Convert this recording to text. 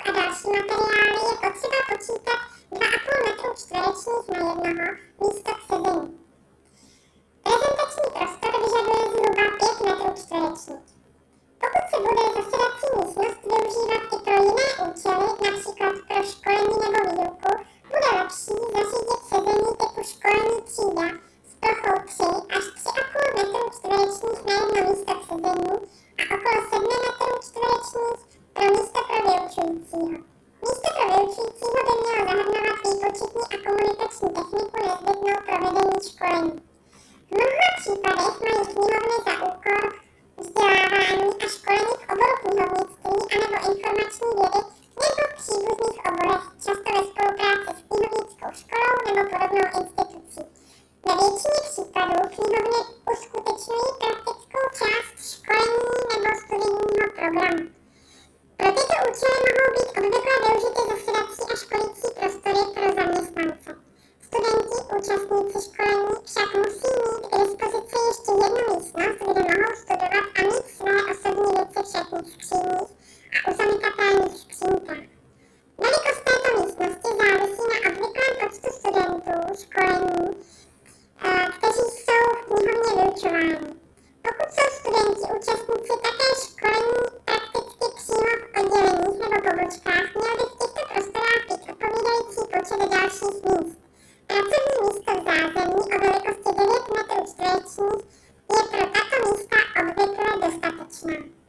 a další materiály je potřeba počítat 2,5 metru čtverečních na jednoho místo k sezení. Prezentační prostor vyžaduje zhruba 5 metrů čtverečních. Pokud se bude zasedací místnost využívat i pro jiné účely, například pro školení nebo výuku, bude lepší zařídit sezení typu školní třída s plochou 3 až 3,5 metrů čtverečních na jedno místo k sezení a okolo 7 metrů čtverečních pro místo pro vyučujícího. Místo pro vyučujícího by mělo zahrnovat výpočetní a komunikační techniku nezbytnou pro vedení školení. V mnoha případech mají knihovny za úkol vzdělávání a školení v oboru knihovnictví anebo informační vědy nebo příbuzných oborech, často ve spolupráci s knihovnickou školou nebo podobnou institucí. Ve většině případů knihovny uskutečňují praktickou část školení nebo studijního programu. Pro tyto účely mohou být obvykle využity zasedací a školící prostory pro zaměstnance. Studenti, účastníci školení však musí mít k dispozici ještě jednu místnost, kde mohou studovat a mít své osobní věci v šatních skříních a u zamykatelných skřínkách. Velikost této místnosti závisí na obvyklém počtu studentů školení, kteří jsou v knihovně vyučováni. Pokud jsou studenti účastníci také školení prakticky přímo v odděleních nebo pobočkách, měl by v těchto prostorách být odpovídající počet dalších míst. Pracovní místo v zázemí o velikosti 9 metrů čtverečních je pro tato místa obvykle dostatečná.